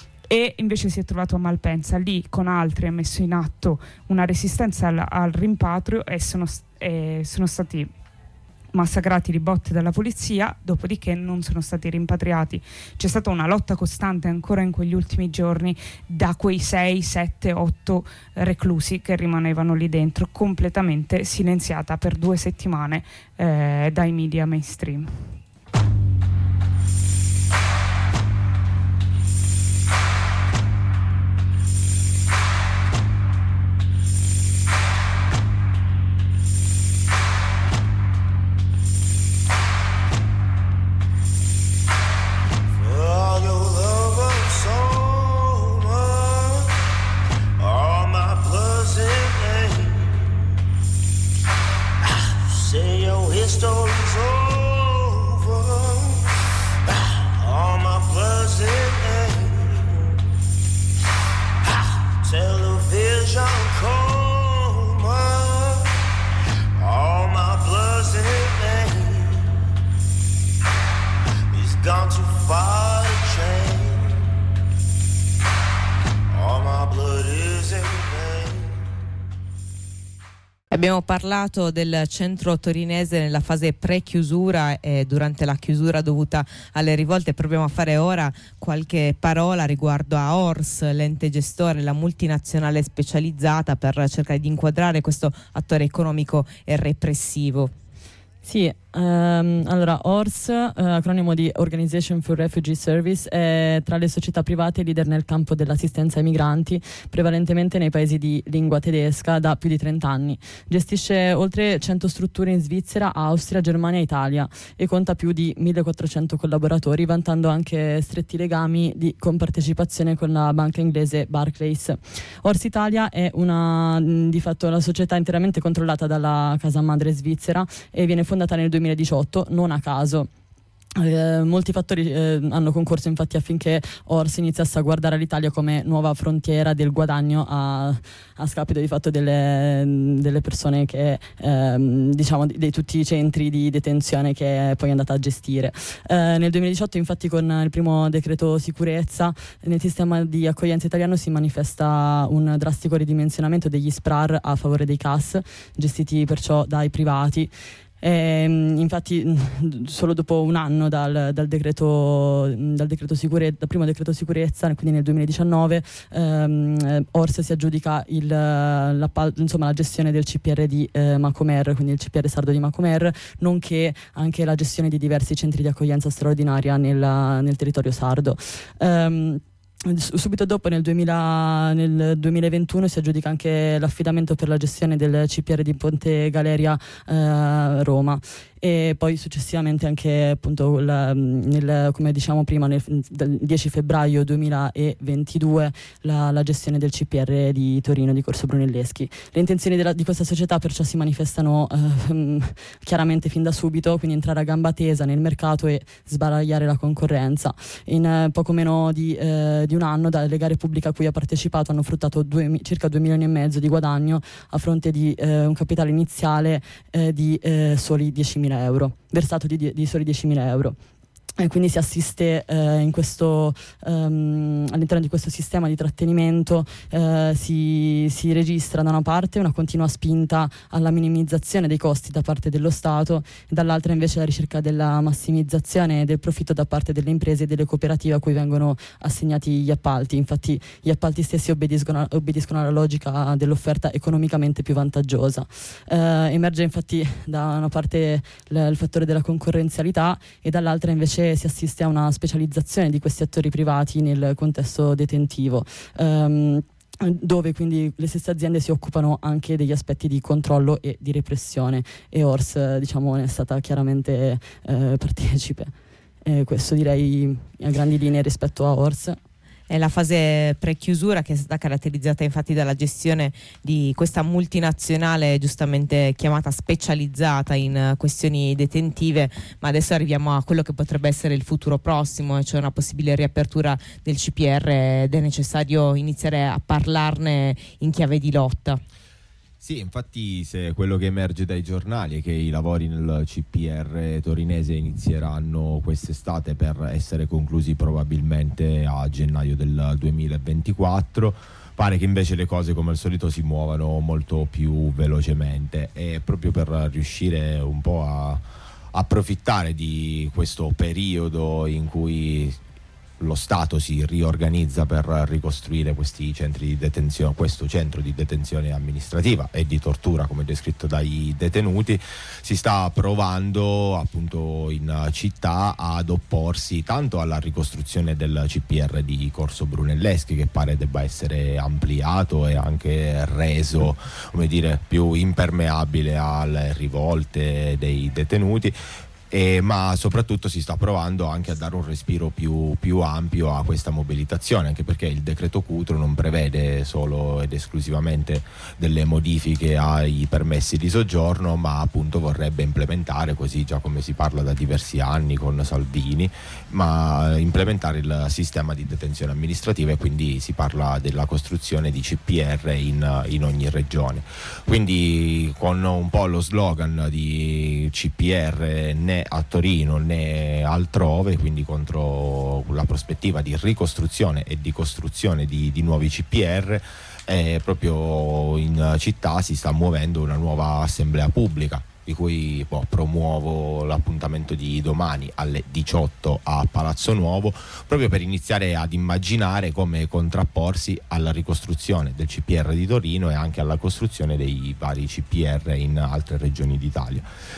e invece si è trovato a Malpensa. Lì con altri ha messo in atto una resistenza al, al rimpatrio e sono, eh, sono stati massacrati di botte dalla polizia, dopodiché non sono stati rimpatriati. C'è stata una lotta costante ancora in quegli ultimi giorni da quei sei, sette, otto reclusi che rimanevano lì dentro, completamente silenziata per due settimane eh, dai media mainstream. Story's over. All my blood's in air. Television coma. All my blood's in air. He's gone too far to change. All my blood is in air. Abbiamo parlato del centro torinese nella fase pre-chiusura e durante la chiusura dovuta alle rivolte. Proviamo a fare ora qualche parola riguardo a O R S, l'ente gestore, la multinazionale specializzata, per cercare di inquadrare questo attore economico e repressivo. Sì, Um, allora, O R S, uh, acronimo di Organization for Refugee Service, è tra le società private leader nel campo dell'assistenza ai migranti, prevalentemente nei paesi di lingua tedesca, da più di trenta anni. Gestisce oltre cento strutture in Svizzera, Austria, Germania e Italia e conta più di millequattrocento collaboratori, vantando anche stretti legami di compartecipazione con la banca inglese Barclays. O R S Italia è una, di fatto, una società interamente controllata dalla casa madre svizzera e viene fondata nel duemiladiciotto, non a caso. Eh, molti fattori eh, hanno concorso infatti affinché O R S iniziasse a guardare l'Italia come nuova frontiera del guadagno a, a scapito di fatto delle, delle persone che ehm, diciamo di, di tutti i centri di detenzione che è poi andata a gestire. Eh, nel duemiladiciotto infatti con il primo decreto sicurezza nel sistema di accoglienza italiano si manifesta un drastico ridimensionamento degli S P R A R a favore dei C A S, gestiti perciò dai privati. E, infatti solo dopo un anno dal, dal decreto dal decreto sicurezza, dal primo decreto sicurezza, quindi nel duemiladiciannove, ehm, O R S si aggiudica il, la, insomma, la gestione del C P R di eh, Macomer, quindi il C P R sardo di Macomer, nonché anche la gestione di diversi centri di accoglienza straordinaria nella, nel territorio sardo. Um, Subito dopo, nel, duemila, nel duemilaventuno, si aggiudica anche l'affidamento per la gestione del C P R di Ponte Galeria eh, Roma, e poi successivamente anche appunto la, nel, come diciamo prima nel, del dieci febbraio duemilaventidue la, la gestione del C P R di Torino di Corso Brunelleschi. Le intenzioni della, di questa società perciò si manifestano eh, chiaramente fin da subito, quindi entrare a gamba tesa nel mercato e sbaragliare la concorrenza. In eh, poco meno di, eh, di un anno dalle gare pubbliche a cui ha partecipato hanno fruttato due, circa due milioni e mezzo di guadagno a fronte di eh, un capitale iniziale eh, di eh, soli diecimila euro, versato di, di soli diecimila euro. E quindi si assiste eh, in questo, um, all'interno di questo sistema di trattenimento eh, si, si registra da una parte una continua spinta alla minimizzazione dei costi da parte dello Stato e dall'altra invece la ricerca della massimizzazione del profitto da parte delle imprese e delle cooperative a cui vengono assegnati gli appalti. Infatti gli appalti stessi obbediscono, obbediscono alla logica dell'offerta economicamente più vantaggiosa. Eh, emerge infatti da una parte l- il fattore della concorrenzialità e dall'altra invece si assiste a una specializzazione di questi attori privati nel contesto detentivo, um, dove quindi le stesse aziende si occupano anche degli aspetti di controllo e di repressione, e O R S diciamo ne è stata chiaramente eh, partecipe. Eh, questo direi a grandi linee rispetto a O R S. È la fase pre-chiusura che è stata caratterizzata infatti dalla gestione di questa multinazionale giustamente chiamata specializzata in questioni detentive, ma adesso arriviamo a quello che potrebbe essere il futuro prossimo, cioè una possibile riapertura del C P R, ed è necessario iniziare a parlarne in chiave di lotta. Sì, infatti se quello che emerge dai giornali è che i lavori nel C P R torinese inizieranno quest'estate per essere conclusi probabilmente a gennaio del duemilaventiquattro. Pare che invece le cose come al solito si muovano molto più velocemente, e proprio per riuscire un po' a approfittare di questo periodo in cui lo Stato si riorganizza per ricostruire questi centri di detenzione, questo centro di detenzione amministrativa e di tortura come descritto dai detenuti, si sta provando appunto in città ad opporsi tanto alla ricostruzione del C P R di Corso Brunelleschi, che pare debba essere ampliato e anche reso, come dire, più impermeabile alle rivolte dei detenuti. Eh, ma soprattutto si sta provando anche a dare un respiro più, più ampio a questa mobilitazione, anche perché il decreto Cutro non prevede solo ed esclusivamente delle modifiche ai permessi di soggiorno, ma appunto vorrebbe implementare, così già come si parla da diversi anni con Salvini, ma implementare il sistema di detenzione amministrativa, e quindi si parla della costruzione di C P R in, in ogni regione. Quindi con un po' lo slogan di C P R né a Torino né altrove, quindi contro la prospettiva di ricostruzione e di costruzione di, di nuovi C P R, eh, proprio in città si sta muovendo una nuova assemblea pubblica di cui boh, promuovo l'appuntamento di domani alle diciotto a Palazzo Nuovo, proprio per iniziare ad immaginare come contrapporsi alla ricostruzione del C P R di Torino e anche alla costruzione dei vari C P R in altre regioni d'Italia.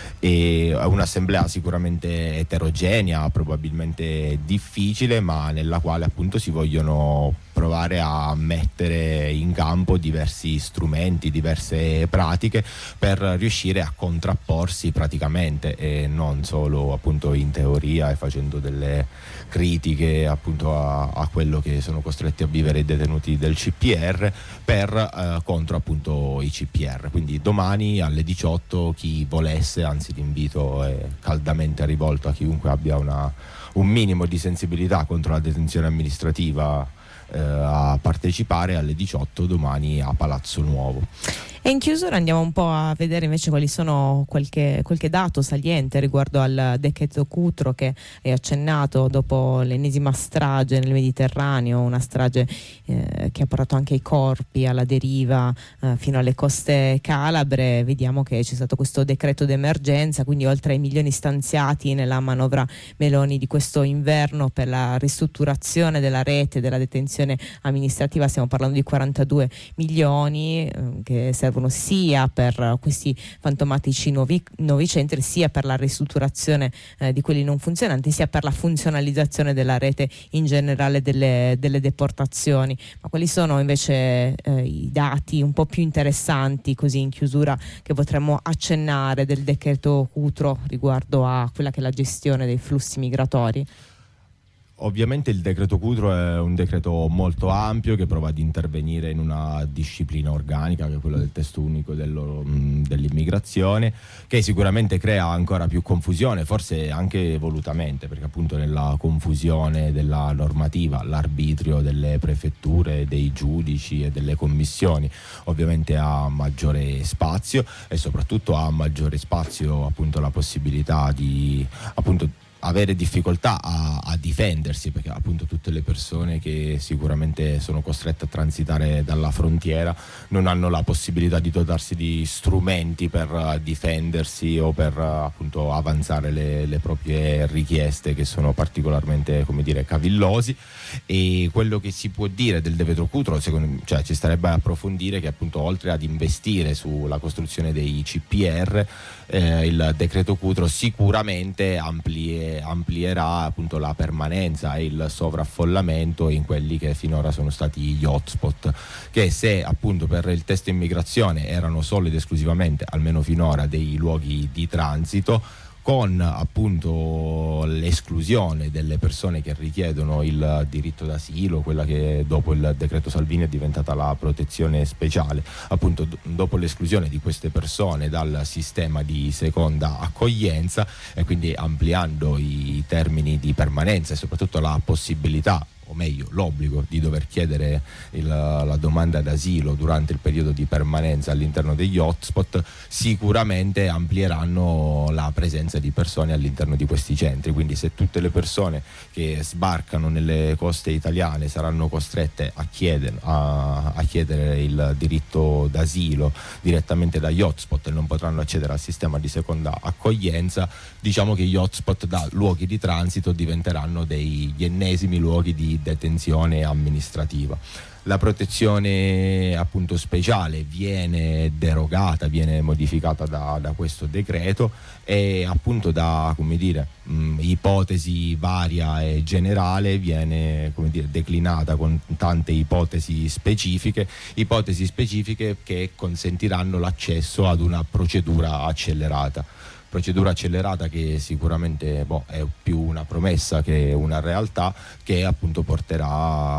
È un'assemblea sicuramente eterogenea, probabilmente difficile, ma nella quale appunto si vogliono provare a mettere in campo diversi strumenti, diverse pratiche per riuscire a contrapporsi praticamente, e non solo appunto in teoria e facendo delle critiche appunto a, a quello che sono costretti a vivere i detenuti del C P R, per eh, contro appunto i C P R. Quindi domani alle diciotto chi volesse, anzi l'invito è caldamente rivolto a chiunque abbia una, un minimo di sensibilità contro la detenzione amministrativa, eh, a partecipare alle diciotto domani a Palazzo Nuovo. E in chiusura andiamo un po' a vedere invece quali sono qualche, qualche dato saliente riguardo al decreto Cutro, che è accennato dopo l'ennesima strage nel Mediterraneo, una strage eh, che ha portato anche i corpi alla deriva eh, fino alle coste calabre. Vediamo che c'è stato questo decreto d'emergenza, quindi oltre ai milioni stanziati nella manovra Meloni di questo inverno per la ristrutturazione della rete della detenzione amministrativa, stiamo parlando di quarantadue milioni eh, che servono sia per questi fantomatici nuovi, nuovi centri, sia per la ristrutturazione eh, di quelli non funzionanti, sia per la funzionalizzazione della rete in generale delle, delle deportazioni. Ma quali sono invece eh, i dati un po' più interessanti, così in chiusura, che potremmo accennare del decreto Cutro riguardo a quella che è la gestione dei flussi migratori? Ovviamente il decreto Cutro è un decreto molto ampio che prova ad intervenire in una disciplina organica, che è quella del testo unico dello, dell'immigrazione, che sicuramente crea ancora più confusione, forse anche volutamente, perché appunto nella confusione della normativa l'arbitrio delle prefetture, dei giudici e delle commissioni ovviamente ha maggiore spazio, e soprattutto ha maggiore spazio appunto la possibilità di appunto avere difficoltà a, a difendersi, perché appunto tutte le persone che sicuramente sono costrette a transitare dalla frontiera non hanno la possibilità di dotarsi di strumenti per difendersi o per appunto avanzare le, le proprie richieste, che sono particolarmente, come dire, cavillosi. E quello che si può dire del decreto Cutro, secondo, cioè ci starebbe a approfondire che appunto oltre ad investire sulla costruzione dei C P R, eh, il decreto Cutro sicuramente amplie, amplierà appunto la permanenza e il sovraffollamento in quelli che finora sono stati gli hotspot, che se appunto per il testo immigrazione erano solo ed esclusivamente, almeno finora, dei luoghi di transito, con appunto l'esclusione delle persone che richiedono il diritto d'asilo, quella che dopo il decreto Salvini è diventata la protezione speciale, appunto d- dopo l'esclusione di queste persone dal sistema di seconda accoglienza, e quindi ampliando i termini di permanenza e soprattutto la possibilità, o meglio l'obbligo, di dover chiedere il, la domanda d'asilo durante il periodo di permanenza all'interno degli hotspot, sicuramente amplieranno la presenza di persone all'interno di questi centri. Quindi se tutte le persone che sbarcano nelle coste italiane saranno costrette a chiedere, a, a chiedere il diritto d'asilo direttamente dagli hotspot e non potranno accedere al sistema di seconda accoglienza, diciamo che gli hotspot da luoghi di transito diventeranno degli ennesimi luoghi di detenzione amministrativa. La protezione appunto speciale viene derogata, viene modificata da, da questo decreto, e appunto da, come dire, mh, ipotesi varia e generale viene, come dire, declinata con tante ipotesi specifiche, ipotesi specifiche che consentiranno l'accesso ad una procedura accelerata. Procedura accelerata che sicuramente boh, è più una promessa che una realtà, che appunto porterà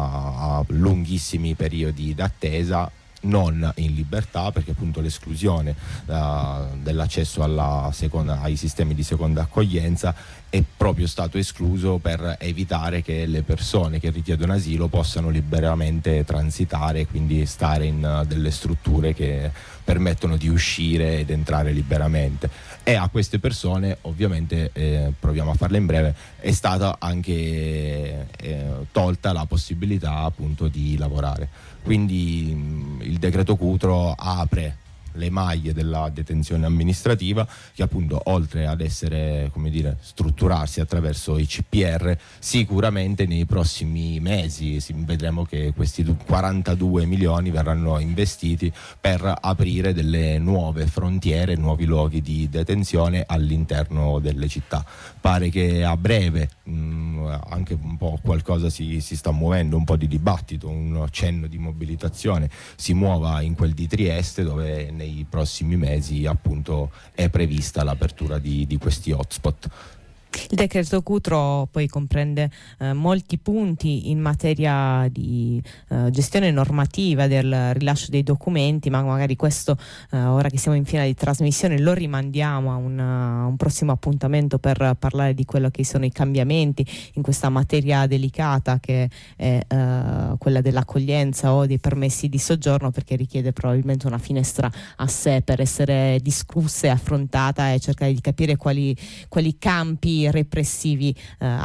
a lunghissimi periodi d'attesa, non in libertà, perché appunto l'esclusione uh, dell'accesso alla seconda, ai sistemi di seconda accoglienza è proprio stato escluso per evitare che le persone che richiedono asilo possano liberamente transitare e quindi stare in uh, delle strutture che permettono di uscire ed entrare liberamente. E a queste persone ovviamente, eh, proviamo a farla in breve, è stata anche eh, tolta la possibilità appunto di lavorare. Quindi mh, il decreto Cutro apre le maglie della detenzione amministrativa, che appunto oltre ad essere, come dire, strutturarsi attraverso i C P R, sicuramente nei prossimi mesi vedremo che questi quarantadue milioni verranno investiti per aprire delle nuove frontiere, nuovi luoghi di detenzione all'interno delle città. Pare che a breve mh, anche un po' qualcosa si, si sta muovendo, un po' di dibattito, un cenno di mobilitazione si muova in quel di Trieste, dove nei prossimi mesi appunto è prevista l'apertura di, di questi hotspot. Il decreto Cutro poi comprende eh, molti punti in materia di eh, gestione normativa del rilascio dei documenti, ma magari questo eh, ora che siamo in fine di trasmissione lo rimandiamo a un, uh, un prossimo appuntamento per parlare di quello che sono i cambiamenti in questa materia delicata che è uh, quella dell'accoglienza o dei permessi di soggiorno, perché richiede probabilmente una finestra a sé per essere discussa e affrontata e cercare di capire quali, quali campi repressivi eh,